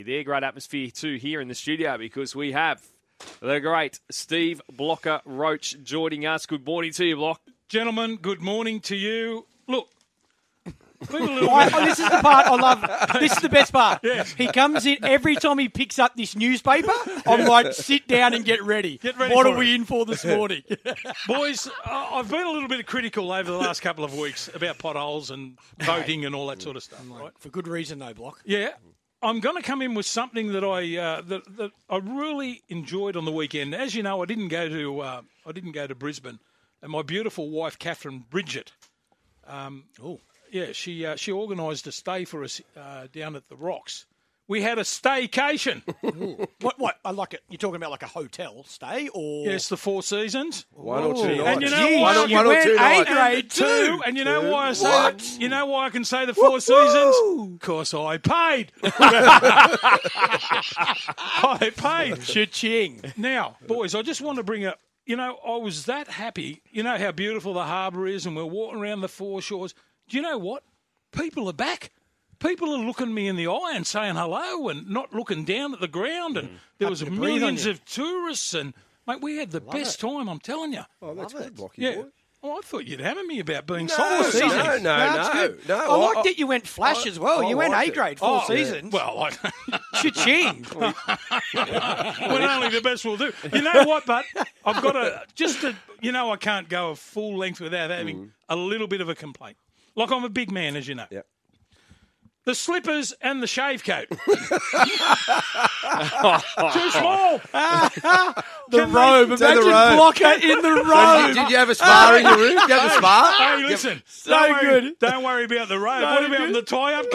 there. Great atmosphere too here in the studio because we have the great Steve Blocker Roach joining us. Good morning to you, Block. Gentlemen, good morning to you. Look. This is the part I love. This is the best part. Yes. He comes in every time he picks up this newspaper. I'm like, sit down and get ready. What are we in for this morning? Boys, I've been a little bit critical over the last couple of weeks about potholes and voting and all that sort of stuff. Right? For good reason, though, Block. Yeah. I'm going to come in with something that I really enjoyed on the weekend. As you know, I didn't go to Brisbane, and my beautiful wife, Catherine Bridget, she organised a stay for us down at the Rocks. We had a staycation. What? I like it. You're talking about like a hotel stay, or Yes, the Four Seasons. 1 or 2 nights. And you know why? One or two nights. grade Two. And you know why I say that? You know why I can say the Four Seasons? Because I paid. I paid. Cha-ching. Now, boys, I just want to bring up, I was that happy. You know how beautiful the harbour is, and we're walking around the foreshores. Do you know what? People are back. People are looking me in the eye and saying hello and not looking down at the ground. And there was millions of tourists. And, mate, we had the best time, I'm telling you. Oh, that's good, Blocky Yeah. boy. Oh, I thought you'd hammer me about being No, Four Seasons. no. I like that you went flash as well. You went liked A it. grade, Four Seasons. Well, Cha-ching. when only the best will do. You know what, but I've got I can't go a full length without having a little bit of a complaint. Like, I'm a big man, as you know. Yeah. The slippers and the shave coat. Too small. The robe. Imagine Blocker in the robe. Did you have a spa in your room? Did you have a spa? Hey, listen. good. Don't worry about the robe. What about the tie-up?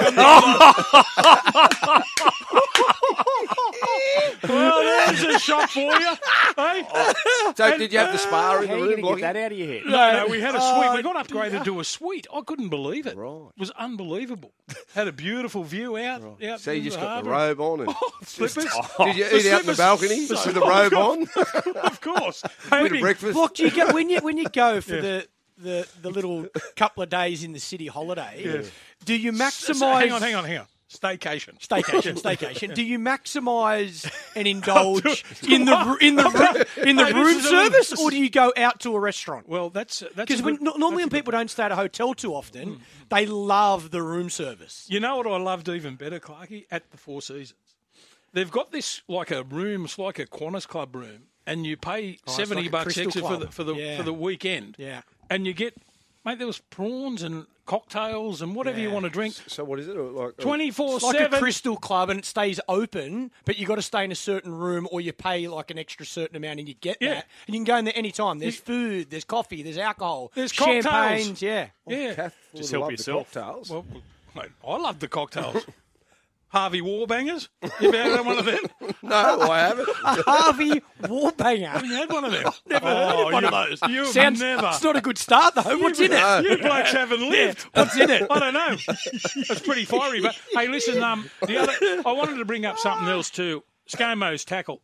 Well, there's a shot for you. Hey? So did you have the spa in the How are you room, going to get Blocky? that out of your head? No, we had a suite. We got upgraded to a suite. I couldn't believe it. Right. It was unbelievable. Had a beautiful view out. So you just got the harbour. robe on and Slippers. did you eat out in the slippers. balcony with the robe on? Of course. Bit Hoping- of breakfast. Block, do you go, when you go for the little couple of days in the city holiday, do you maximise... Hang on. Staycation. Staycation. Do you maximise and indulge in the room is a service, little- or do you go out to a restaurant? Well, that's Because a good- normally when that's a people don't stay at a hotel too often, they love the room service. You know what I loved even better, Clarkie? At the Four Seasons. They've got this like a room, it's like a Qantas Club room, and you pay $70 like a Crystal extra Club. for the weekend. Yeah. And you get, mate, there was prawns and cocktails and whatever you want to drink. So what is it? Like 24/7. It's like a Crystal Club, and it stays open, but you got to stay in a certain room, or you pay like an extra certain amount, and you get that. And you can go in there any time. There's food, there's coffee, there's alcohol, There's cocktails. champagnes. Yeah. Yeah. Kath Just would help love yourself. The cocktails. Well, mate, I love the cocktails. Harvey Warbangers. You ever had one of them? No, I haven't. Harvey Warbanger. Haven't you had one of them? Never heard of one of those. You've Sounds. never. It's not a good start though. What's in it? You blokes haven't lived. What's in it? I don't know. It's pretty fiery. But hey, listen. I wanted to bring up something else too. ScoMo's tackle.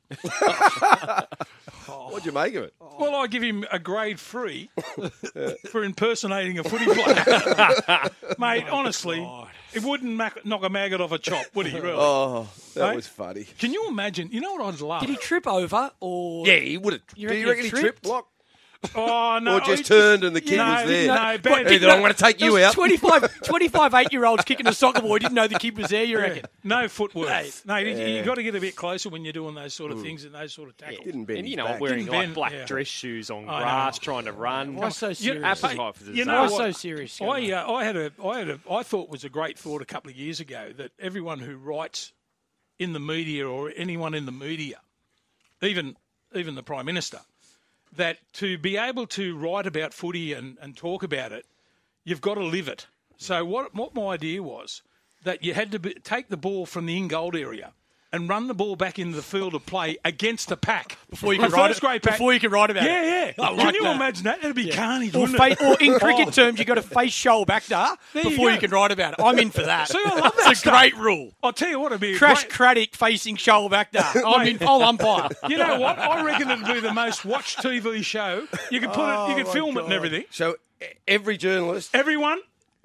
What'd you make of it? Well, I give him a grade 3 for impersonating a footy player. Mate, honestly, it wouldn't knock a maggot off a chop, would he, really? Oh, that Hey? was funny. Can you imagine? You know what I'd love? Did he trip over or? Yeah, he would have. You Do you reckon reckon he he tripped, tripped? Block? Oh, no. Or just turned and the kid No, was there? no, bad. Either I'm going to take you out. 25 8-year-olds kicking a soccer ball. Didn't know the kid was there. You reckon? No footwork. No, you got to get a bit closer when you're doing those sort of things and those sort of tackles. Didn't bend And, his you know, back. wearing Didn't like bend, black yeah. dress shoes on I know. grass, trying to run. Why so serious? Appetite for You know Why what? so serious? I thought was a great thought a couple of years ago that everyone who writes in the media or anyone in the media, even the Prime Minister, that to be able to write about footy and talk about it, you've got to live it. So what my idea was that you had to take the ball from the in-goal area and run the ball back into the field of play against the pack. Before you can write First grade pack. Before you can write about it. Yeah. I like Can you that. imagine that? It'd be carnage, Or, wouldn't it? or in cricket terms, you've got to face shoal back there you before go. you can write about it. I'm in for that. See, I love that It's a stuff. great rule. I'll tell you what, it'd be a Crash great... Craddock facing shoal back there. I'll umpire. You know what? I reckon it'd be the most watched TV show. You could put it, you could film it and everything. So every journalist, Everyone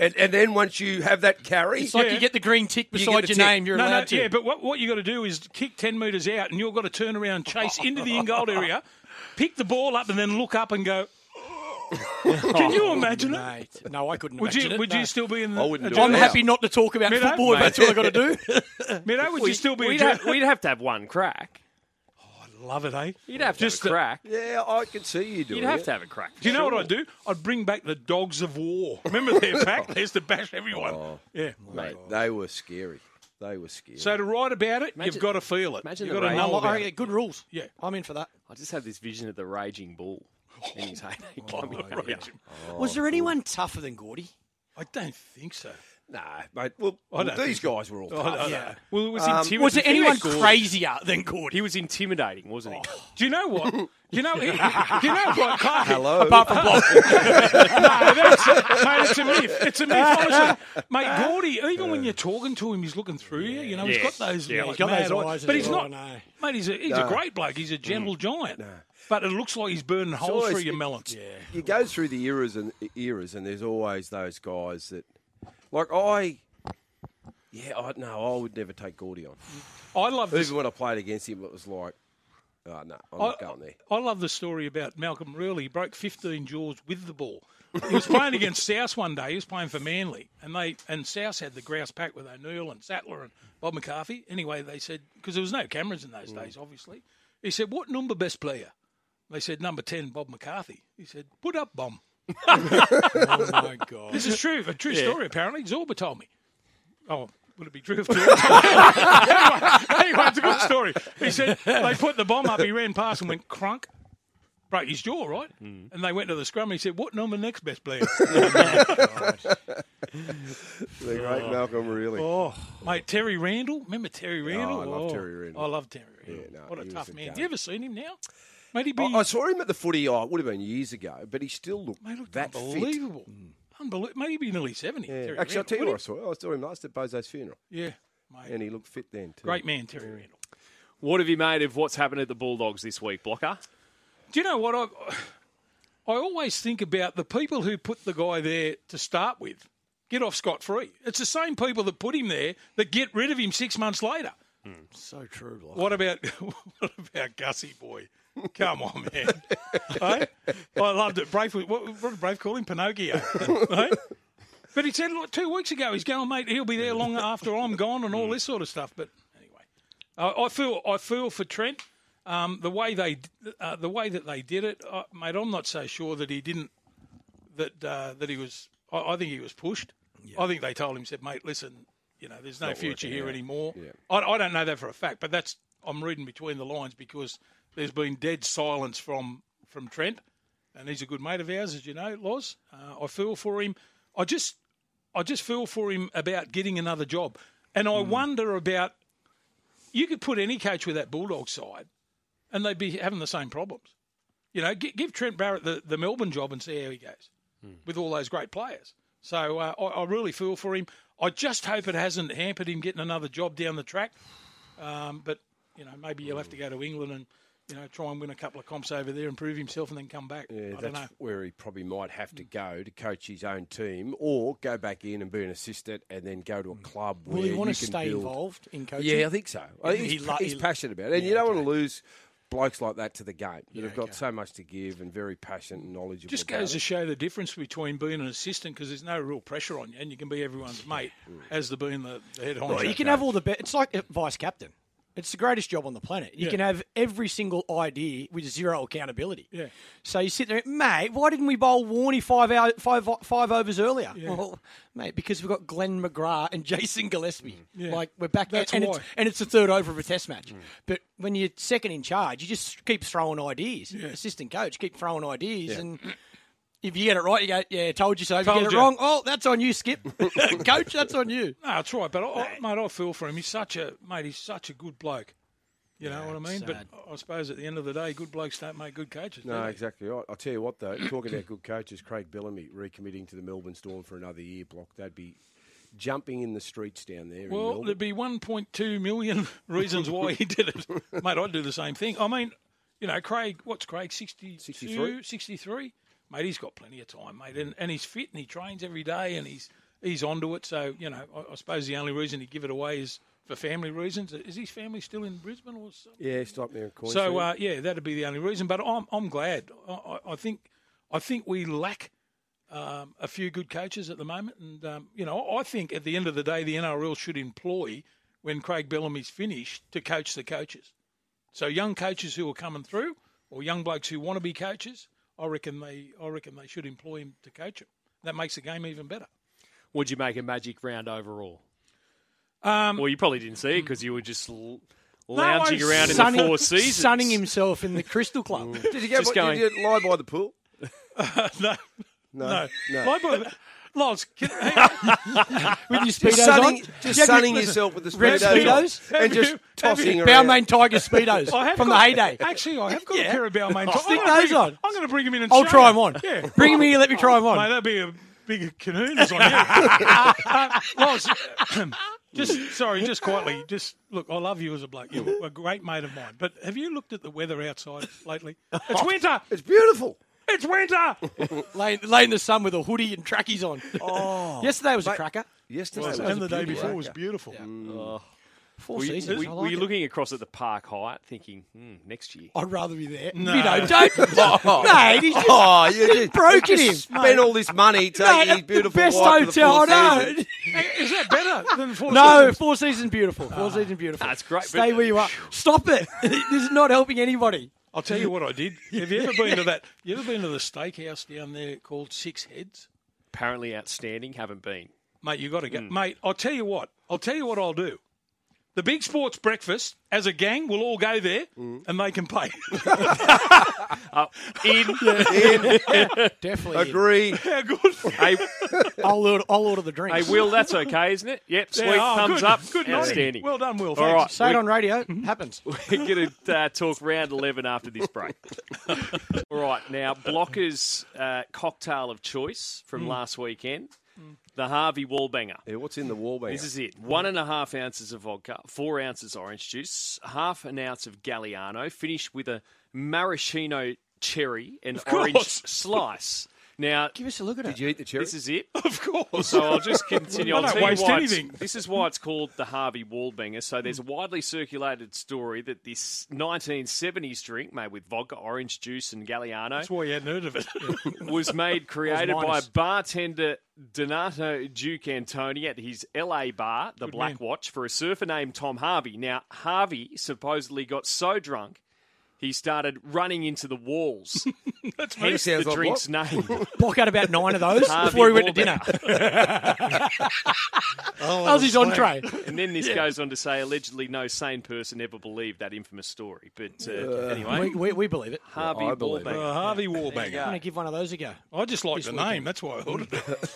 And then once you have that carry, It's like you get the green tick beside your name. You're allowed to. Yeah, but what you got to do is kick 10 metres out, and you've got to turn around, chase into the in-goal area, pick the ball up, and then look up and go. Can you imagine it? Mate, no, I couldn't Would imagine you? it. Would no. you still be in the? I wouldn't do I'm it. happy not to talk about Middo, football. If that's all I got to do. Middo, would you still be? We'd have to have one crack. Love it, eh? You'd have to Just have a crack. Yeah, I can see you doing You'd have it. to have a crack. Do you know what I'd do? I'd bring back the dogs of war. Remember their pack? They used to bash everyone. Yeah. Mate, they were scary. They were scary. So to write about it, you've got to feel it. imagine You've the got to rage. know about Yeah, it. good rules. Yeah. I'm in for that. I just had this vision of the raging bull in his heyday coming out. Was there anyone tougher than Gordy? I don't think so. Nah, mate. Well, don't these guys were all tough. Yeah. Well, it was intimidating. Was there anyone Gordy. crazier than Gordy? He was intimidating, wasn't he? Do you know what? Do you know what, Clark? Hello. Apart from Block. Mate, it's a myth. It's a myth, honestly. Mate, Gordy, even when you're talking to him, he's looking through you. You know, he's got those. Yeah, like, he's got mad those eyes But as he's well, not. I know. Mate, he's a great bloke. He's a gentle giant. But it looks like he's burning holes always- through your melons. You go through the eras, and there's always those guys that, like I would never take Gordy on. I love this. Even when I played against him, it was like, oh, no, I'm not going there. I love the story about Malcolm Rurley. He broke 15 jaws with the ball. He was playing against South one day. He was playing for Manly, and South had the grouse pack with O'Neill and Sattler and Bob McCarthy. Anyway, they said, because there was no cameras in those days, obviously. He said, "What number best player?" They said, "Number 10, Bob McCarthy." He said, "Put up, Bomb." Oh, my God. This is true. A true story, apparently. Zorba told me. Oh, would it be true if Zorba anyway, it's a good story. He said they put the bomb up, he ran past and went crunk, broke his jaw, right? And they went to the scrum and he said, "What number next best player?" The great Malcolm, really. Oh, mate, Terry Randall. Remember Terry Randall? I love Terry Randall. I love Terry Randall. Yeah, no, what a he was tough a man. gun. Have you ever seen him now? Mate, he'd be, I saw him at the footy. Oh, it would have been years ago, but he still looked mate, looked that fit. unbelievable. Unbelievable. Mate, he'd be nearly 70. Yeah. Terry Actually, I'll tell you Randall, what I saw. I saw him last at Bozo's funeral, wouldn't he? Yeah, mate. and he looked fit then too. Great man, Terry Randall. What have you made of what's happened at the Bulldogs this week, Blocker? Do you know what? I always think about the people who put the guy there to start with get off scot-free. It's the same people that put him there that get rid of him 6 months later. So true, Block. What about Gussie boy? Come on, man. Hey? I loved it. Brave, what did Brave call him? Pinocchio. Right? But he said, look, 2 weeks ago, he's going, mate, he'll be there long after I'm gone and all this sort of stuff. But anyway, I feel for Trent. The way that they did it, mate. I'm not so sure that he didn't. That he was. I think he was pushed. Yeah. I think they told him, said, mate, listen, there's no future here anymore. Yeah. I don't know that for a fact, but I'm reading between the lines because there's been dead silence from Trent, and he's a good mate of ours, as you know, Loz. I feel for him. I just feel for him about getting another job, and I wonder about. You could put any coach with that Bulldog side, and they'd be having the same problems. Give Trent Barrett the Melbourne job and see how he goes with all those great players. So I really feel for him. I just hope it hasn't hampered him getting another job down the track. But maybe he'll have to go to England and try and win a couple of comps over there and prove himself and then come back. Yeah, I don't know. that's where he probably might have to go to coach his own team, or go back in and be an assistant, and then go to a club where Will he want you to can stay build. involved in coaching? Yeah, I think so. I think he's passionate about it, and you don't want to lose blokes like that to the game that have got so much to give and very passionate and knowledgeable. Just about goes it. to show the difference between being an assistant, because there's no real pressure on you, and you can be everyone's mate as to being the head honcho. Well, you can have all the it's like a vice captain. It's the greatest job on the planet. You can have every single idea with zero accountability. Yeah. So you sit there, mate, why didn't we bowl Warney five overs earlier? Yeah. Well, mate, because we've got Glenn McGrath and Jason Gillespie. Yeah. Like, we're back there. That's And why. it's the third over of a test match. But when you're second in charge, you just keep throwing ideas. Yeah. Assistant coach, keep throwing ideas. And if you get it right, you go, yeah, told you so. If Told you get it you. wrong, oh, that's on you, Skip. Coach, that's on you. No, that's right. But I feel for him. He's such a good bloke. You know what I mean? sad. But I suppose at the end of the day, good blokes don't make good coaches. No, do they? exactly right. I'll tell you what, though, talking about good coaches, Craig Bellamy recommitting to the Melbourne Storm for another year, Block. They'd be jumping in the streets down there in Well, Melbourne. there'd be 1.2 million reasons why he did it. Mate, I'd do the same thing. I mean, Craig, what's Craig, 63? 63? Mate, he's got plenty of time, mate. And he's fit and he trains every day and he's he's onto it. So, I suppose the only reason he'd give it away is for family reasons. Is his family still in Brisbane or something? Yeah, he stopped there in Queensland. So, that'd be the only reason. But I'm glad. I think we lack a few good coaches at the moment. And, I think at the end of the day, the NRL should employ, when Craig Bellamy's finished, to coach the coaches. So young coaches who are coming through, or young blokes who want to be coaches, I reckon they should employ him to coach them. That makes the game even better. Would you make a magic round overall? Well, you probably didn't see it because you were just lounging around in the Four Seasons. Sunning himself in the Crystal Club. Did you lie by the pool? No. No. Loz, With your Speedos on? Just sunning yourself with the Red Speedos Speedos? and just tossing around. Balmain Tiger Speedos from the heyday. Actually, I have got a pair of Balmain Tigers. Stick those on. I'm going to bring them in and I'll show try you. them on. Yeah. Bring them here, let me try them on. Mate, that'd be a bigger canoes on you. Loz, just quietly, look, I love you as a bloke. You're a great mate of mine. But have you looked at the weather outside lately? It's winter. It's beautiful. It's winter. Lay in the sun with a hoodie and trackies on. Yesterday was a cracker. Yesterday was And the day beautiful. before was beautiful. Four Were seasons. you, I were like you it. looking across at the Park Hyatt thinking, next year? I'd rather be there. No. Don't. Mate, he's just Oh, you just broken him. spent all this money taking his beautiful best wife to the hotel. Four I Seasons. know. Is that better than Four No, Seasons? Four Seasons beautiful. Four Seasons beautiful. That's great, Stay but- where you are. Stop it. This is not helping anybody. I'll tell you what I did. Have you ever been to that? You ever been to the steakhouse down there called Six Heads? Apparently outstanding, haven't been. Mate, you got to go. Mate, I'll tell you what I'll do. The Big Sports Breakfast, as a gang, we'll all go there and they can pay. Definitely. Agree. How good. Hey, I'll order the drinks. hey, Will, that's okay, isn't it? Yep, sweet, Yeah, thumbs good, up, Good, outstanding. Well done, Will. All Thanks. right, Say it on radio. Happens. we're going to talk round 11 after this break. All right, now, Blocker's cocktail of choice from last weekend, the Harvey Wallbanger. Yeah, what's in the wall banger? This is it. 1.5 ounces of vodka, 4 ounces orange juice, half an ounce of Galliano, finished with a maraschino cherry and orange course. slice. Now, Give us a look at Did it. you eat the cherry? this is it. Of course. So I'll just continue. I I'll don't tell you waste why anything. this is why it's called the Harvey Wallbanger. So there's a widely circulated story that this 1970s drink made with vodka, orange juice, and Galliano That's why you hadn't heard of it. was created by minus. bartender Donato Duke Antoni at his LA bar, the Black man. Watch, for a surfer named Tom Harvey. Now, Harvey supposedly got so drunk he started running into the walls. That's me. Hence sounds the like drink's name. Block out about 9 of those Harvey before he went to Wallbanger. dinner. That was his entree. And then this goes on to say, allegedly, no sane person ever believed that infamous story. But anyway, We believe it. Harvey I believe it. Wallbanger. Harvey I'm Wallbanger. going to give one of those a go. I just like This the weekend. name. That's why I ordered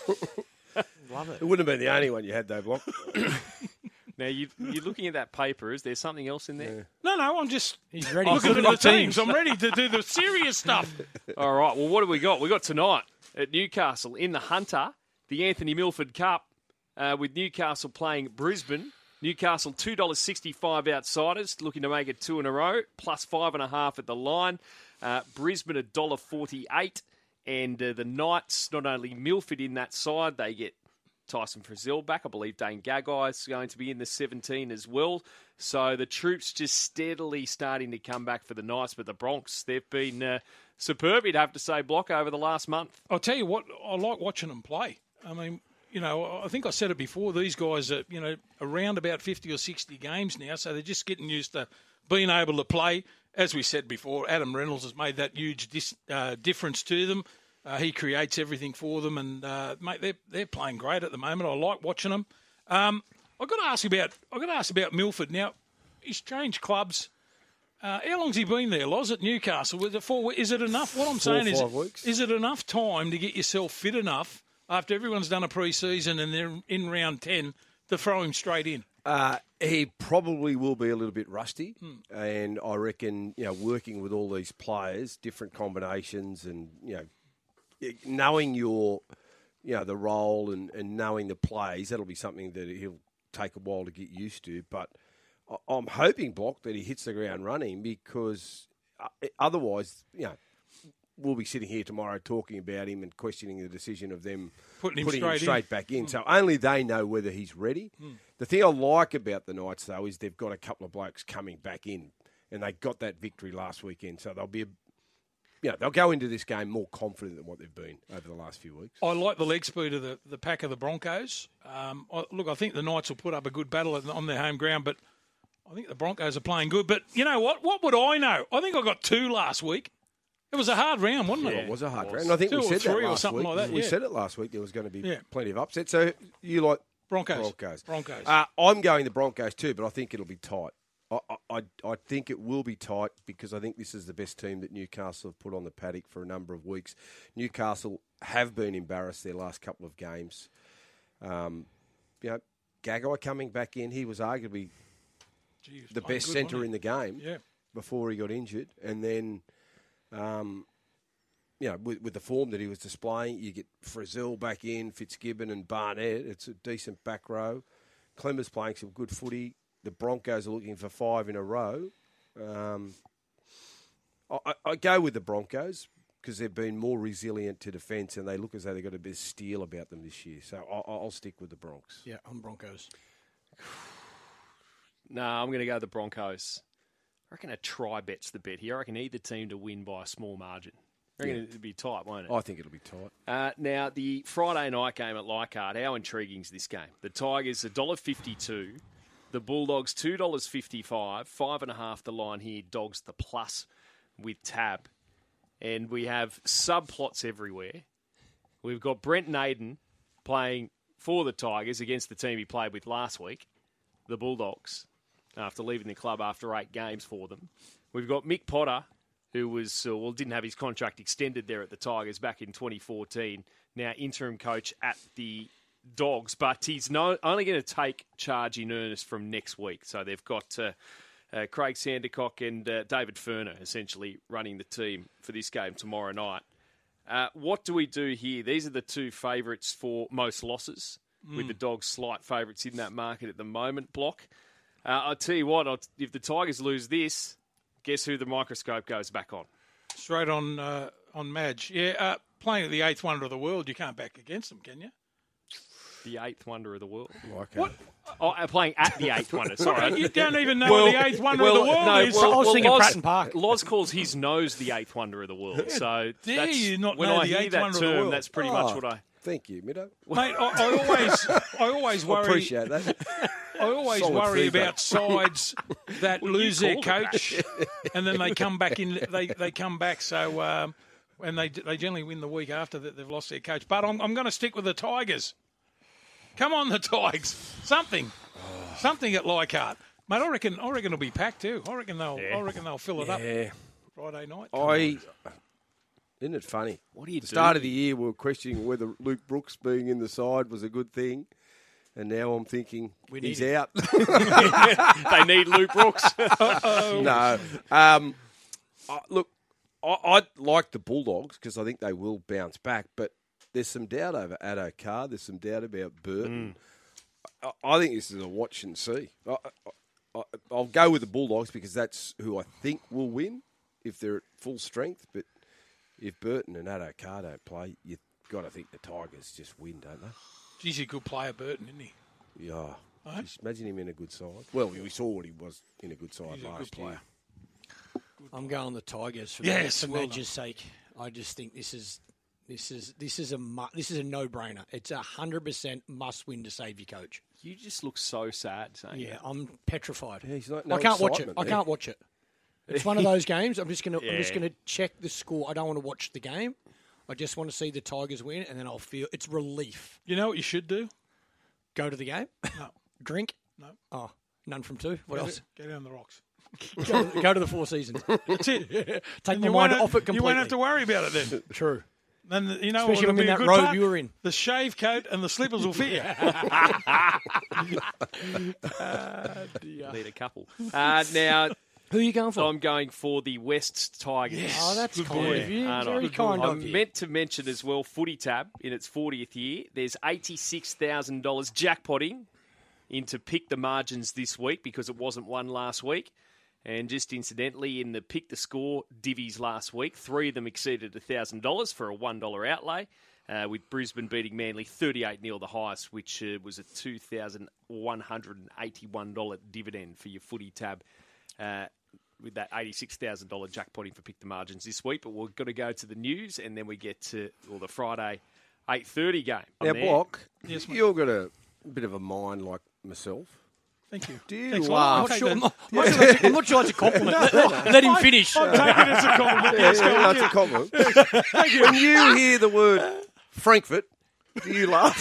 it. Love it. It wouldn't have been the only one you had, though, Block. Now, you're looking at that paper. Is there something else in there? No, I'm just He's ready. looking Good at the luck, teams. teams. I'm ready to do the serious stuff. All right. Well, what do we got? We got tonight at Newcastle in the Hunter, the Anthony Milford Cup, with Newcastle playing Brisbane. Newcastle $2.65 outsiders, looking to make it 2 in a row, plus 5.5 at the line. Brisbane $1.48, and the Knights, not only Milford in that side, they get Tyson Frizzell back. I believe Dane Gagai is going to be in the 17 as well. So the troops just steadily starting to come back for the Knights. But the Bronx, they've been superb, you'd have to say, Block, over the last month. I'll tell you what, I like watching them play. I mean, I think I said it before, these guys are, around about 50 or 60 games now, so they're just getting used to being able to play. As we said before, Adam Reynolds has made that huge difference to them. He creates everything for them, and mate, they're playing great at the moment. I like watching them. I've got to ask about Milford. Now, he's changed clubs. How long's he been there, Loz, at Newcastle? Is it enough? What I'm saying is, 5 weeks. is it enough time to get yourself fit enough after everyone's done a pre-season and they're in round 10 to throw him straight in? He probably will be a little bit rusty, and I reckon, working with all these players, different combinations, and, knowing your, the role and knowing the plays, that'll be something that he'll take a while to get used to. But I'm hoping, Block, that he hits the ground running, because otherwise, we'll be sitting here tomorrow talking about him and questioning the decision of them Putting him straight straight back in. So only they know whether he's ready. The thing I like about the Knights, though, is they've got a couple of blokes coming back in, and they got that victory last weekend. So they'll go into this game more confident than what they've been over the last few weeks. I like the leg speed of the pack of the Broncos. I think the Knights will put up a good battle on their home ground, but I think the Broncos are playing good. But you know what? What would I know? I think I got 2 last week. It was a hard round, wasn't it? It was a hard round. And I think 2 we or said 3 that or last something week. like that. We Yeah. said it last week. There was going to be Yeah. plenty of upsets. So you like Broncos. Broncos. I'm going the Broncos too, but I think it'll be tight. I think it will be tight because I think this is the best team that Newcastle have put on the paddock for a number of weeks. Newcastle have been embarrassed their last couple of games. Gagai coming back in, he was arguably the best centre in the game before he got injured. And then, with the form that he was displaying, you get Frizzell back in, Fitzgibbon and Barnett. It's a decent back row. Clemmer's playing some good footy. The Broncos are looking for 5 in a row. I go with the Broncos because they've been more resilient to defence and they look as though they've got a bit of steel about them this year. So I'll stick with the Bronx. Yeah, I'm Broncos. No, I'm going to go the Broncos. I reckon a try bet's the bet here. I reckon either team to win by a small margin. I reckon it'll be tight, won't it? I think it'll be tight. Now, the Friday night game at Leichhardt, how intriguing is this game? The Tigers, $1.52. The Bulldogs, $2.55. 5.5 the line here. Dogs the plus with Tab. And we have subplots everywhere. We've got Brent Naden playing for the Tigers against the team he played with last week, the Bulldogs, after leaving the club after 8 games for them. We've got Mick Potter, who was didn't have his contract extended there at the Tigers back in 2014, now interim coach at the Dogs, but he's only going to take charge in earnest from next week. So they've got Craig Sandercock and David Furner essentially running the team for this game tomorrow night. What do we do here? These are the 2 favourites for most losses, with the Dogs slight favourites in that market at the moment, Block. I'll tell you what, if the Tigers lose this, guess who the microscope goes back on? Straight on Madge. Yeah, playing at the 8th wonder of the world, you can't back against them, can you? The 8th wonder of the world. What? Oh, playing at the 8th wonder. Sorry. You don't even know what the 8th wonder of the world is. I was thinking Pratton Park. Loz calls his nose the 8th wonder of the world. So dare you not when know I the hear 8th that wonder of the term, world? that's pretty much what I... Thank you, Middo. Mate, I always worry. Appreciate that. I always Solid worry feedback. about sides that lose their called it coach and then they come back in. They come back so and they generally win the week after that they've lost their coach. But I'm going to stick with the Tigers. Come on, the Tigers! Something at Leichhardt, mate. I reckon it'll be packed too. I reckon they'll fill it up Friday night. Isn't it funny? What do you the start of the year, we were questioning whether Luke Brooks being in the side was a good thing. And now I'm thinking he's out. They need Luke Brooks. No. Look, I like the Bulldogs because I think they will bounce back. But there's some doubt over Addo Carr. There's some doubt about Burton. I think this is a watch and see. I'll go with the Bulldogs because that's who I think will win if they're at full strength. But if Burton and Addo Carr don't play, you've got to think the Tigers just win, don't they? Geez, he's a good player, Burton, isn't he? Yeah. Just imagine him in a good side. Well, we saw what he was in a good side He's a last good player. year. I'm going the Tigers for Yes, well Madge's sake. I just think this is a no-brainer. It's 100% must-win to save your coach. You just look so sad saying Yeah, I'm petrified. Yeah, he's like I no can't watch it. excitement I there. can't watch it. It's one of those games. I'm just gonna check the score. I don't want to watch the game. I just want to see the Tigers win, and then I'll feel it's relief. You know what you should do? Go to the game. No. Drink. No. Oh, none from 2. What else? Go down the rocks. Go to the Four Seasons. That's it. Take my You mind won't- off it completely. You won't have to worry about it then. True. Then you know Especially what'll when be in a that good robe part? you were in. The shave coat and the slippers will fit you. need a couple. Now, Who are you going for? I'm going for the West Tigers. Oh, that's kind boy. of you. Aren't I? Very kind of I'm you. meant to mention as well, Footy Tab in its 40th year. There's $86,000 jackpotting into Pick the Margins this week because it wasn't won last week. And just incidentally, in the Pick the Score divvies last week, 3 of them exceeded $1,000 for a $1 outlay, with Brisbane beating Manly 38-0, the highest, which was a $2,181 dividend for your footy tab, with that $86,000 jackpotting for Pick the Margins this week. But we're going to go to the news, and then we get to the Friday 8:30 game. Now, Block, Yes, mate. you've got a bit of a mind like myself. Thank you. Do you Thanks a lot. laugh? I'll take that. I'm not sure it's a compliment. Let him finish. I'm taking it as a compliment. Yes, go on. That's a compliment. When you hear the word Frankfurt, do you laugh?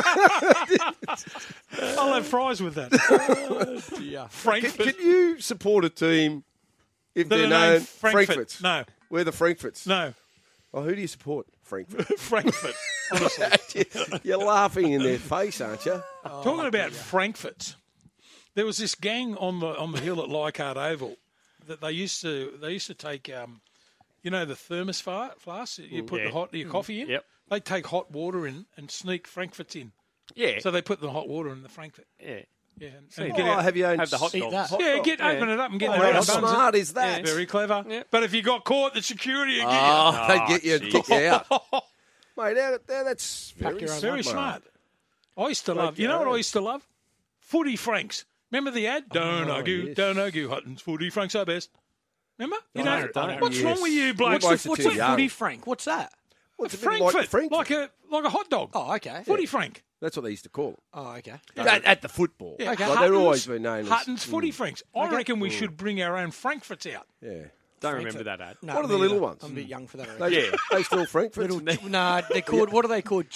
I'll have fries with that. Frankfurt. Can you support a team if That they're are known named Frankfurt. No. We're the Frankfurts. No. Oh, who do you support? Frankfurt. Frankfurt. Honestly. You're laughing in their face, aren't you? Talking about Frankfurts, there was this gang on the hill at Leichhardt Oval that they used to take, the thermos flask you put your coffee in. Yep. They take hot water in and sneak Frankfurts in. Yeah. So they put the hot water in the Frankfurt. Yeah. Yeah, See, and get Oh, out. have you owned Have the hot Eat dogs. that. Open it up and get Oh, their how own buns. smart is that? Very clever. Yeah. But if you got caught, the security would get Oh, they'd get you and gee. kick you out. Mate, that's very your own smart. Very mate. smart. I used to love. You know what I used to love? Footy Franks. Remember the ad? Don't argue, yes. don't argue. Hutton's Footy Franks are best. Remember? You know, don't. what's wrong with you, blokes? What's What's too a young. footy frank? What's that? What's a bit Frankfurt, like Frankfurt? like a hot dog. Oh, okay. Footy Frank. That's what they used to call it. Oh, okay. At the football. Yeah. Okay. Like, they're always been known as... Hutton's Footy Franks. I reckon we should bring our own Frankfurts out. Yeah. Don't remember that ad. No, What are the me little neither. ones? I'm a bit young for that. They, Already. Yeah. they still Frankfurt. No, they're called. What are they called?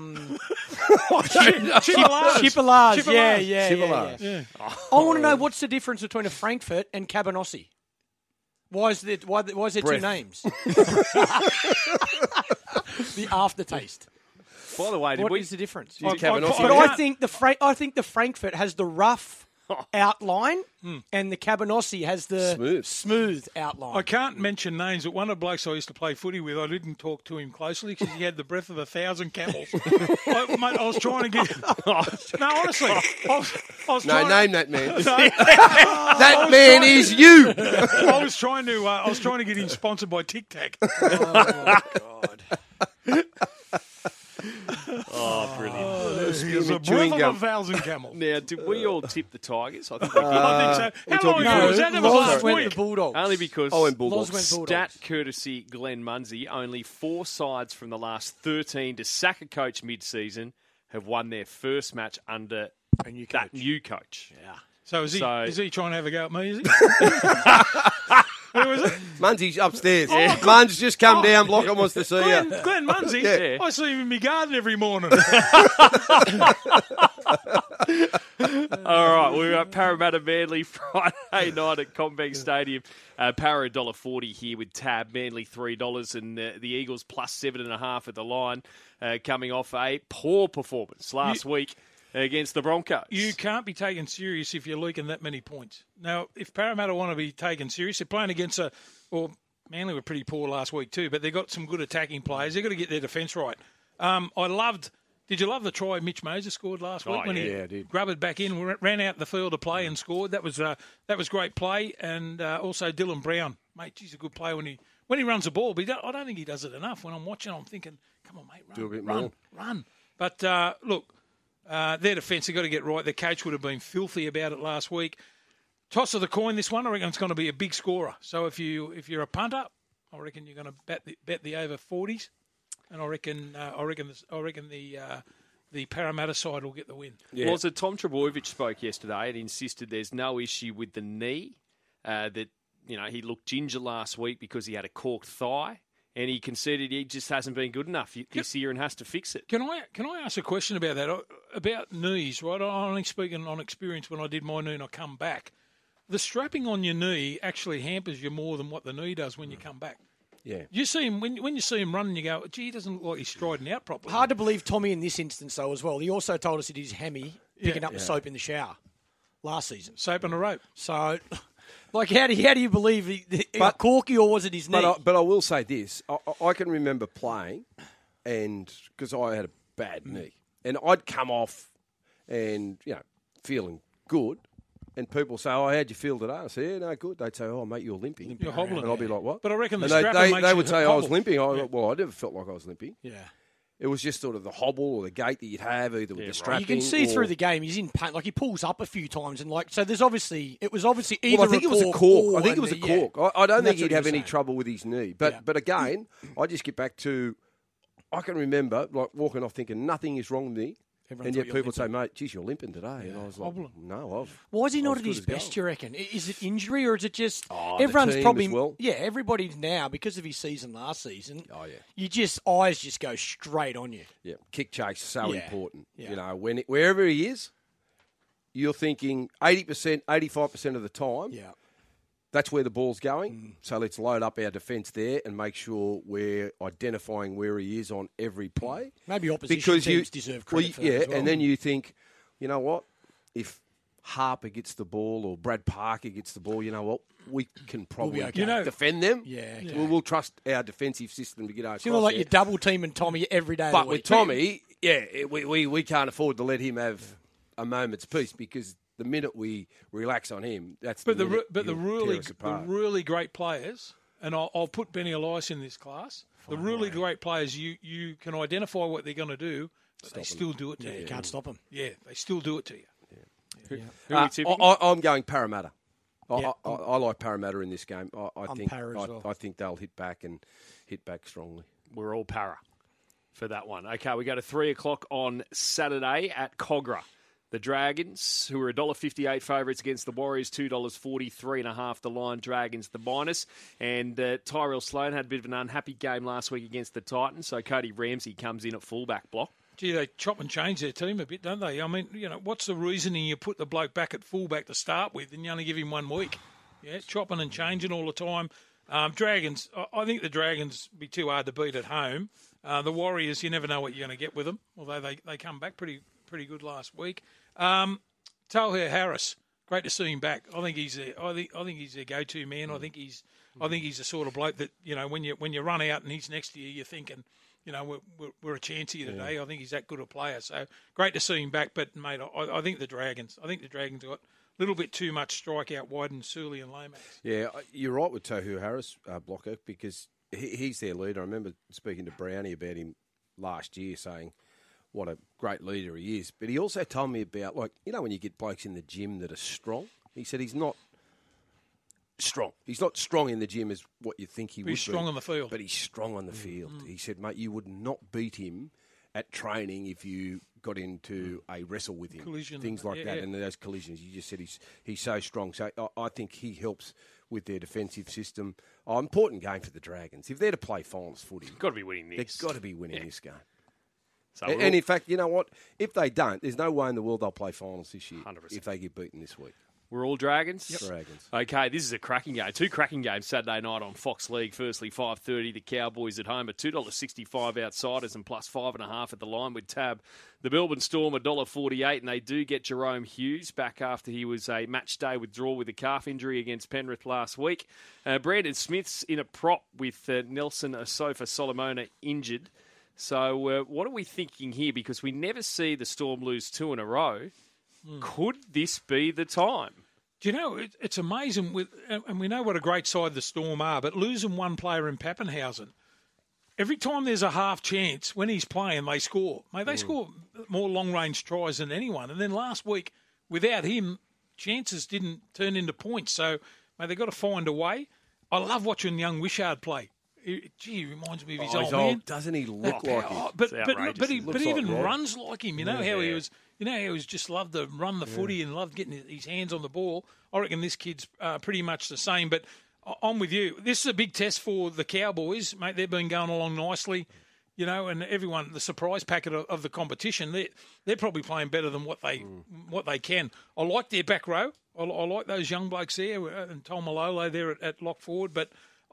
Chipolars. Chipolars. Yeah. Chipolars. Yeah. I want to know what's the difference between a Frankfurt and Cabanossi. Why is there two Breath. names? The aftertaste. By the way, did What we... is the difference? Cabanossi. But can't- I think the Frankfurt has the rough outline, and the Cabanossi has the smooth outline. I can't mention names, but one of the blokes I used to play footy with, I didn't talk to him closely because he had the breath of 1,000 camels. I was trying to get... No, honestly. I was No, trying name that man. That man is you. I was trying to get him sponsored by Tic Tac. Oh, brilliant. He was a chewing breath gum. of 1,000 camels. Now, did we all tip the Tigers? I think we did. I think so. How long talking ago was that? That was Loz last went week. the Bulldogs. Only because Oh, and Bulldogs. Loz went Bulldogs. stat courtesy Glenn Munsey, only 4 sides from the last 13 to sack a coach mid-season have won their first match under A new that coach. new coach. Yeah. So is he trying to have a go at me, is he? Who was it? Munsey's upstairs. Mun's just come down. Blocker wants to see you. Glenn Munsey? Yeah. I see him in my garden every morning. All right, we're at Parramatta Manly Friday night at Combank Stadium. Para $1.40 here with Tab, Manly $3, and the Eagles plus 7.5 at the line, coming off a poor performance last week against the Broncos. You can't be taken serious if you're leaking that many points. Now, if Parramatta want to be taken serious, they're playing against Manly were pretty poor last week too, but they've got some good attacking players. They've got to get their defence right. Did you love the try Mitch Moses scored last week when he I did. grubbed back in, ran out the field to play and scored? That was great play, and also Dylan Brown, mate, he's a good player when he runs the ball. But I don't think he does it enough. When I'm watching, I'm thinking, come on, mate, run, Do a bit run, more. run. But look, their defence, they've got to get right. Their coach would have been filthy about it last week. Toss of the coin, this one, I reckon it's going to be a big scorer. So if you're a punter, I reckon you're going to bet the over 40s, and I reckon the Parramatta side will get the win. Yeah. Well, so Tom Trebojevic spoke yesterday and insisted there's no issue with the knee, that he looked ginger last week because he had a corked thigh, and he conceded he just hasn't been good enough this year and has to fix it. Can I ask a question about that? About knees, right? I'm only speaking on experience when I did my knee and I come back. The strapping on your knee actually hampers you more than what the knee does when you come back. Yeah. You see him when you see him running, you go, gee, he doesn't look like he's striding out properly. Hard to believe Tommy in this instance, though, as well. He also told us it is Hemi picking up the soap in the shower last season. Soap on a rope. So, like, how do you believe Corky, or was it his knee? But I will say this. I can remember playing, and because I had a bad knee, and I'd come off and, feeling good, and people say, "Oh, how'd you feel today?" I say, "Yeah, no, good." They'd say, "Oh, mate, you're limping." You're hobbling. And I'll be like, "What?" But I reckon the and strapper they makes you would say I was hobble. limping. Well, I never felt like I was limping. Yeah. It was just sort of the hobble or the gait that you'd have, either with the strapping. You can see or... through the game he's in pain. Like he pulls up a few times and like so. It was obviously either. Well, I think it was a cork. I think it was a yeah. cork. I don't And think that's he'd what have he any was saying. trouble with his knee. But again, I just get back to, I can remember like walking off thinking nothing is wrong with me. Everyone And thought yet you're people say, "Mate, geez, you're limping today." And I was like, Hobbling. "No, Why is he I not was at good his as best? gold. Do you reckon? Is it injury or is it just the everyone's team probably as well. Yeah, everybody now because of his season last season. Oh, yeah. You just eyes just go straight on you. Yeah, kick chase so Yeah. important. Yeah. You know, wherever he is, you're thinking 80%, 85% of the time. Yeah. That's where the ball's going. So let's load up our defence there and make sure we're identifying where he is on every play. Maybe opposition teams deserve credit for that as well. and then you think, you know what? If Harper gets the ball or Brad Parker gets the ball, you know what? We can probably okay. You know- defend them. Yeah. We'll trust our defensive system to get across It's kind of like there. you're double teaming Tommy every day. But of the with week. Tommy, we can't afford to let him have a moment's peace because the minute we relax on him, that's But the minute the he'll really tear us apart. really great players, and I'll put Benny Elias in this class. The really great players, you can identify what they're going to do, but they still do it to you. You can't stop him. Yeah, they still do it to you. Who are we tipping? I'm going Parramatta. Yeah. I like Parramatta in this game. I'm think Para as well. I think they'll hit back strongly. We're all para for that one. Okay, we go to 3 o'clock on Saturday at Cogra. The Dragons, who are $1.58 favourites against the Warriors, $2.40, 3.5 the line. Dragons the minus. And Tyrell Sloan had a bit of an unhappy game last week against the Titans, so Cody Ramsey comes in at fullback block. Gee, they chop and change their team a bit, don't they? I mean, what's the reasoning you put the bloke back at fullback to start with and you only give him 1 week? Yeah, chopping and changing all the time. Dragons, I think the Dragons be too hard to beat at home. The Warriors, you never know what you're going to get with them, although they come back pretty good last week. Talher Harris, great to see him back. I think he's their go-to man. I think he's the sort of bloke that when you run out and he's next to you, you're thinking, we're a chance here today. I think he's that good a player. So great to see him back. But mate, I think the Dragons. I think the Dragons got a little bit too much strike out wide in Surley and Lomax. Yeah, you're right with Tohu Harris, Blocker, because he's their leader. I remember speaking to Brownie about him last year, saying what a great leader he is. But he also told me about, when you get blokes in the gym that are strong, he said he's not strong. He's not strong in the gym as what you think he would be. He's strong on the field. But he's strong on the field. He said, mate, you would not beat him at training if you got into a wrestle with him. Collision. Things like that. Yeah. And those collisions, you just said he's so strong. So I think he helps with their defensive system. Important game for the Dragons. If they're to play finals footy, Got to be winning this. they've got to be winning this game. So And in fact, you know what? If they don't, there's no way in the world they'll play finals this year 100%. if they get beaten this week. we're all Dragons? Dragons. Okay, this is a cracking game. 2 cracking games Saturday night on Fox League. Firstly, 5:30, the Cowboys at home at $2.65 outsiders and plus 5.5 at the line with Tab. The Melbourne Storm $1.48, and they do get Jerome Hughes back after he was a match day withdrawal with a calf injury against Penrith last week. Brandon Smith's in a prop with Nelson Asofa Solomona injured. So what are we thinking here? Because we never see the Storm lose 2 in a row. Could this be the time? Do you know, it's amazing, and we know what a great side the Storm are, but losing one player in Pappenhausen, every time there's a half chance, when he's playing, they score. Mate, they score more long-range tries than anyone. And then last week, without him, chances didn't turn into points. So, mate, they've got to find a way. I love watching young Wishart play. He reminds me of his old man. Doesn't he look like him? But outrageous. he Looks even like Rod. runs like him. You know how he was. You know how he was just loved to run the footy and loved getting his hands on the ball. I reckon this kid's pretty much the same. But I'm with you. This is a big test for the Cowboys, mate. They've been going along nicely, and everyone, the surprise packet of the competition. They're probably playing better than what they can. I like their back row. I like those young blokes there and Tom Malolo there at lock forward. But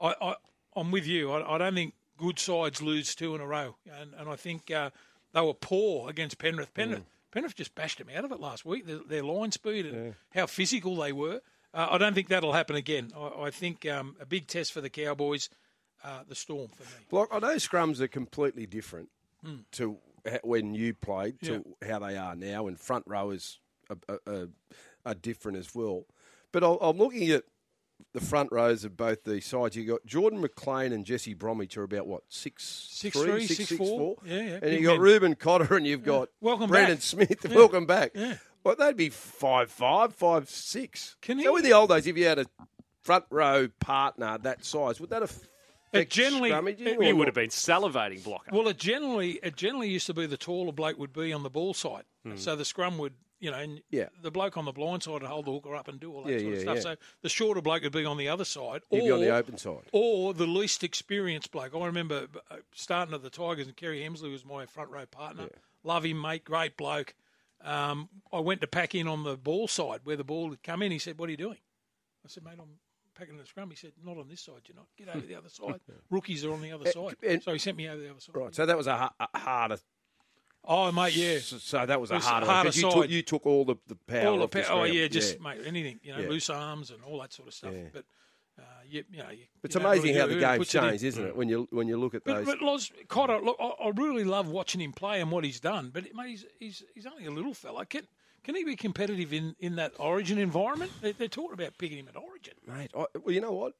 I'm with you. I don't think good sides lose 2 in a row. And I think they were poor against Penrith. Penrith just bashed them out of it last week. Their line speed and how physical they were. I don't think that'll happen again. I think a big test for the Cowboys, the Storm for me. Like, I know scrums are completely different to when you played to how they are now, and front row is are different as well. But I'm looking at the front rows of both these sides. You got Jordan McLean and Jesse Bromwich are about what 6'3", 6'4", yeah. and you got Reuben Cotter and you've got Welcome Brandon back. Smith. Welcome back. Yeah. Well, they'd be 5'5", 5'6". Can he- So in the old days, if you had a front row partner that size, would that affect generally- scrummaging? He or would not? have been salivating blocker. Well, it generally used to be the taller bloke would be on the ball side, so the scrum would, and Yeah. the bloke on the blind side would hold the hooker up and do all that Yeah, sort of yeah, stuff. yeah. So the shorter bloke would be on the other side, He'd be on the open side. or the least experienced bloke. I remember starting at the Tigers, and Kerry Hemsley was my front row partner. Love him, mate, great bloke. I went to pack in on the ball side where the ball had come in. He said, "What are you doing?" I said, "Mate, I'm packing the scrum." He said, "Not on this side, you're not. Get over the other side. Rookies are on the other side." and- So he sent me over the other side. Right, so that was a harder. Oh, mate, yeah. So that was a It's harder. harder 'cause side. You took all the power. All the off the oh, scrum. yeah, just, mate, anything, Yeah. loose arms and all that sort of stuff. Yeah. But, It's you don't amazing really how do the it. It game puts it in. changed, isn't it? When you look at those. But Loz, Cotter, look, I really love watching him play and what he's done. But mate, he's only a little fella. Can he be competitive in that Origin environment? They're talking about picking him at Origin. Mate, well, you know what?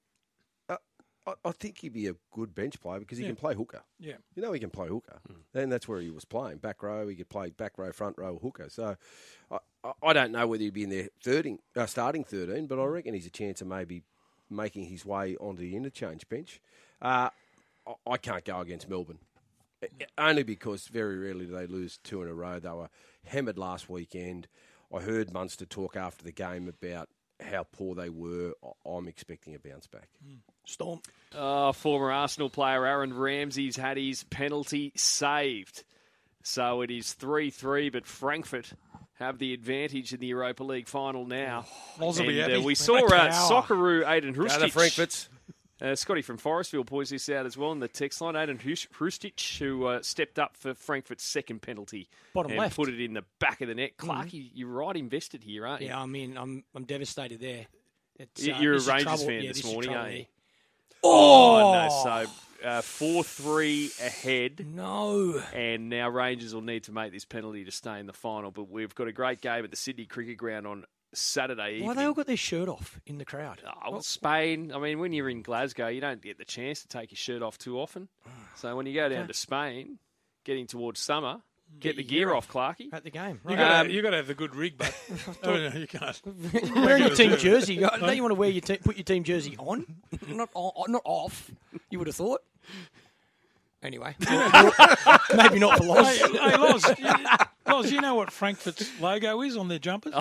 I think he'd be a good bench player because he can play hooker. Yeah. You know he can play hooker. And that's where he was playing. Back row, he could play back row, front row, hooker. So I don't know whether he'd be in there starting 13, but I reckon he's a chance of maybe making his way onto the interchange bench. I can't go against Melbourne. Only because very rarely do they lose two in a row. They were hammered last weekend. I heard Munster talk after the game about how poor they were. I'm expecting a bounce back. Storm. Former Arsenal player Aaron Ramsey's had his penalty saved. So it is 3-3, but Frankfurt have the advantage in the Europa League final now. Loz will be happy. We saw Socceroo Aiden Hrustic. Frankfurts. Scotty from Forestville points this out as well in the text line. Aiden Hrustic, who stepped up for Frankfurt's second penalty Bottom and left. put it in the back of the net. Clark, you're right invested here, aren't you? Yeah, I mean, I'm devastated there. It's, You're a this is Rangers trouble. fan Yeah, this is morning, trouble aren't you? there. Oh, no. So 4-3 ahead. No. And now Rangers will need to make this penalty to stay in the final. But we've got a great game at the Sydney Cricket Ground on Saturday evening. Why they all got their shirt off in the crowd? Oh, well, Spain. I mean, when you're in Glasgow, you don't get the chance to take your shirt off too often. So when you go down to Spain, getting towards summer, get the gear off, Clarkie. At the game. You Right. got to have the good rig, but no, you can't. You're wearing your team jersey. Don't you want to wear put your team jersey on, not off? You would have thought. Anyway, maybe not for Loz. Hey, Loz, you know what Frankfurt's logo is on their jumpers?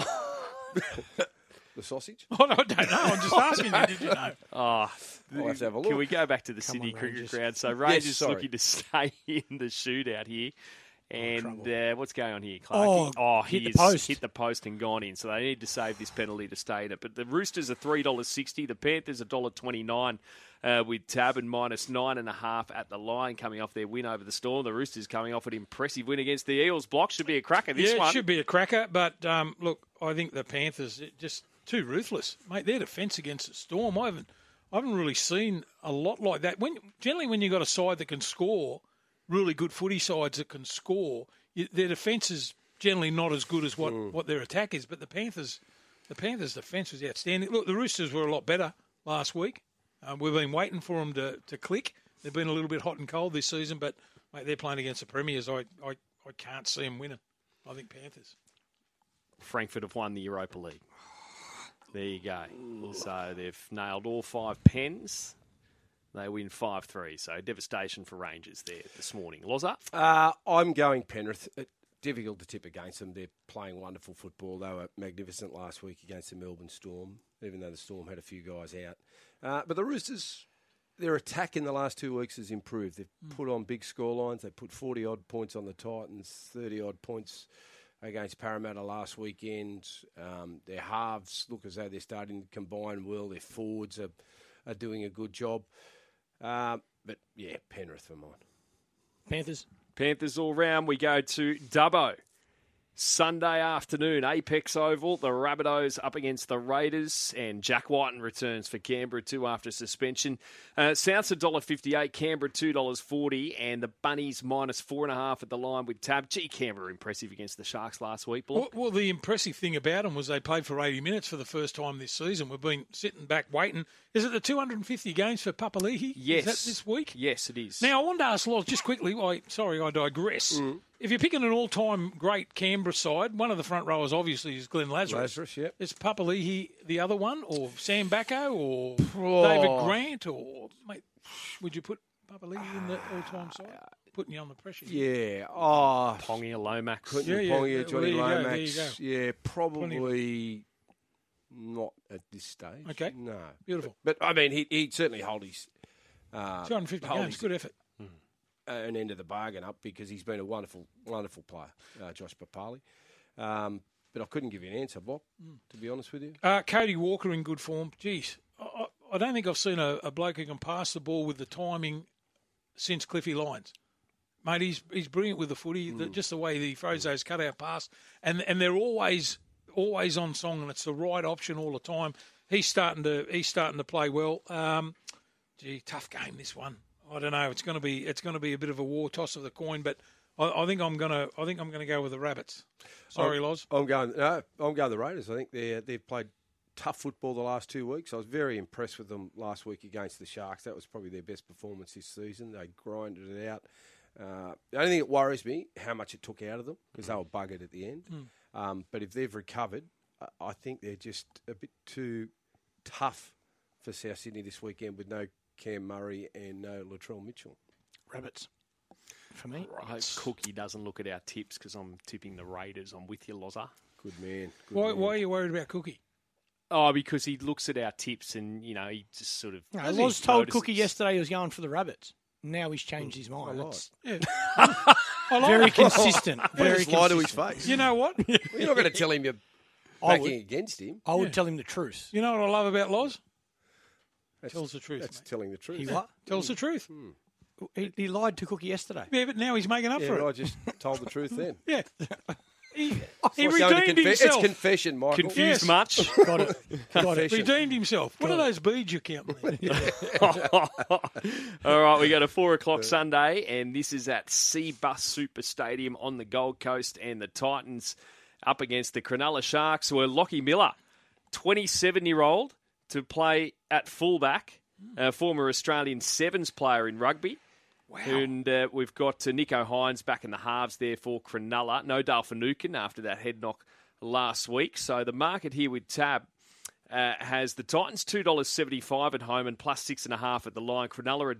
The sausage? Oh, no, I don't know. I'm just asking you. Did you know? I'll have to have a look. Can we go back to the Sydney on, Cricket Rangers. Ground? So Rangers sorry. looking to stay in the shootout here. And what's going on here, Clarkie? Hit He the has post. hit the post and gone in. So they need to save this penalty to stay in it. But the Roosters are $3.60. The Panthers are $1.29 with Tab and minus 9.5 at the line coming off their win over the Storm. The Roosters coming off an impressive win against the Eels. Block should be a cracker this Yeah, one. it should be a cracker. But, look, I think the Panthers just too ruthless. Mate, their defence against the Storm, I haven't really seen a lot like that. Generally, when you've got a side that can score, really good footy sides that can score, their defence is generally not as good as what their attack is. But the Panthers' defence was outstanding. Look, the Roosters were a lot better last week. We've been waiting for them to click. They've been a little bit hot and cold this season, but mate, they're playing against the Premiers. I can't see them winning. I think Panthers. Frankfurt have won the Europa League. There you go. So they've nailed all 5 pens. They win 5-3. So devastation for Rangers there this morning. Loza? I'm going Penrith. Difficult to tip against them. They're playing wonderful football. They were magnificent last week against the Melbourne Storm, even though the Storm had a few guys out. But the Roosters, their attack in the last 2 weeks has improved. They've put on big scorelines. They put 40-odd points on the Titans, 30-odd points against Parramatta last weekend. Their halves look as though they're starting to combine well. Their forwards are doing a good job. But, yeah, Penrith for mine. Panthers. Panthers all round. We go to Dubbo. Sunday afternoon, Apex Oval, the Rabbitohs up against the Raiders, and Jack Whiten returns for Canberra too after suspension. Souths $1.58, Canberra $2.40, and the Bunnies -4.5 at the line with Tab. Gee, Canberra impressive against the Sharks last week. Well, the impressive thing about them was they played for 80 minutes for the first time this season. We've been sitting back waiting. Is it the 250 games for Papali'i? Yes. Is that this week? Yes, it is. Now, I wanted to ask Loz just quickly. Sorry, I digress. If you're picking an all-time great Canberra side, one of the front rowers obviously is Glenn Lazarus. Yep. Is Papali'i the other one, or Sam Bacco, or David Grant, or mate? Would you put Papali'i in the all-time side? Putting you on the pressure. Yeah. Pongia, Lomax. Pongia, Johnny There you go, Lomax. there you go. Yeah, probably not at this stage. Okay. No. Beautiful. But, I mean, he'd certainly hold his... 250 hold games, his- good effort. an end of the bargain up because he's been a wonderful, wonderful player, Josh Papali. But I couldn't give you an answer, Bob, to be honest with you. Cody Walker in good form. Jeez, I don't think I've seen a bloke who can pass the ball with the timing since Cliffy Lyons. Mate, he's brilliant with the footy. Just the way that he throws those cut-out pass, and they're always on song, and it's the right option all the time. He's starting to play well. Tough game this one. I don't know. It's going to be a bit of a war toss of the coin, but I think I'm gonna go with the Rabbits. Sorry, Loz. I'm going the Raiders. I think they've played tough football the last 2 weeks. I was very impressed with them last week against the Sharks. That was probably their best performance this season. They grinded it out. The only thing that worries me, how much it took out of them, because they were buggered at the end. But if they've recovered, I think they're just a bit too tough for South Sydney this weekend with no Cam Murray and no Latrell Mitchell. Rabbits. For me. I hope Cookie doesn't look at our tips because I'm tipping the Raiders. I'm with you, Loza. Good man. Why are you worried about Cookie? Oh, because he looks at our tips and, he just sort of... No, Loz told Cookie yesterday he was going for the Rabbits. Now he's changed his mind. Very consistent. Very lie to his consistent. face. You know what? You're not going to tell him you're backing against him. I would tell him the truth. You know what I love about Loz? Tells the truth. That's mate. telling the truth. He what? Tells the truth. He lied to Cookie yesterday. Yeah, but now he's making up Yeah, for but it. I just told the truth then. Yeah. He It's going to redeemed himself. It's confession, Michael. Confused Yes. much? Got it. Confession. Redeemed himself. What are those beads you're counting there? All right, we go to 4 o'clock Sunday, and this is at Seabus Super Stadium on the Gold Coast, and the Titans up against the Cronulla Sharks, where Lockie Miller, 27-year-old, to play at fullback, former Australian Sevens player in rugby. Wow. And we've got Nico Hines back in the halves there for Cronulla. No Dale Finucane after that head knock last week. So the market here with Tab has the Titans $2.75 at home and plus 6.5 at the line. Cronulla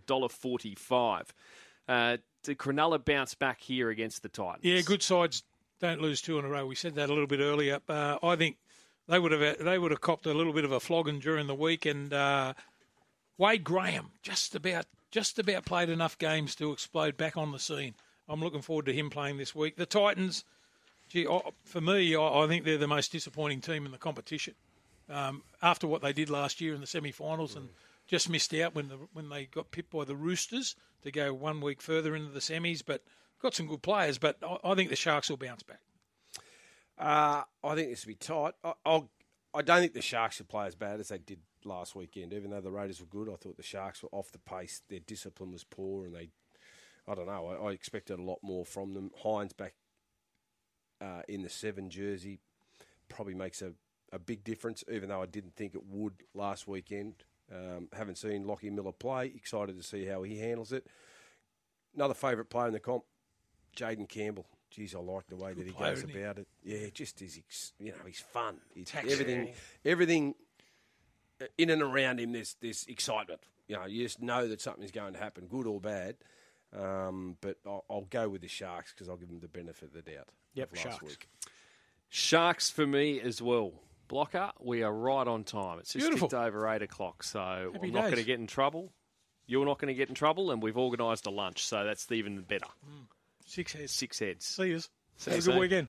$1.45. Did Cronulla bounce back here against the Titans? Yeah, good sides don't lose two in a row. We said that a little bit earlier. I think they would have copped a little bit of a flogging during the week, and Wade Graham just about played enough games to explode back on the scene. I'm looking forward to him playing this week. The Titans, for me, I think they're the most disappointing team in the competition. After what they did last year in the semi-finals and just missed out when they got pipped by the Roosters to go 1 week further into the semis, but got some good players. But I think the Sharks will bounce back. I think this will be tight. I don't think the Sharks will play as bad as they did last weekend. Even though the Raiders were good, I thought the Sharks were off the pace. Their discipline was poor, and I expected a lot more from them. Hines back in the 7 jersey probably makes a big difference, even though I didn't think it would last weekend. Haven't seen Lockie Miller play. Excited to see how he handles it. Another favourite player in the comp, Jaden Campbell. Geez, I like the way that he goes about it. Yeah, just he's fun. Everything in and around him, there's excitement. You just know that something's going to happen, good or bad. But I'll go with the Sharks because I'll give them the benefit of the doubt. Yep, last Sharks. week. Sharks for me as well. Blocker, we are right on time. It's just Beautiful. ticked over 8 o'clock, so Happy I'm not going to days. get in trouble. You're not going to get in trouble, and we've organised a lunch, so that's even better. 6 heads. 6 heads. See yous. See Have you a good soon. weekend.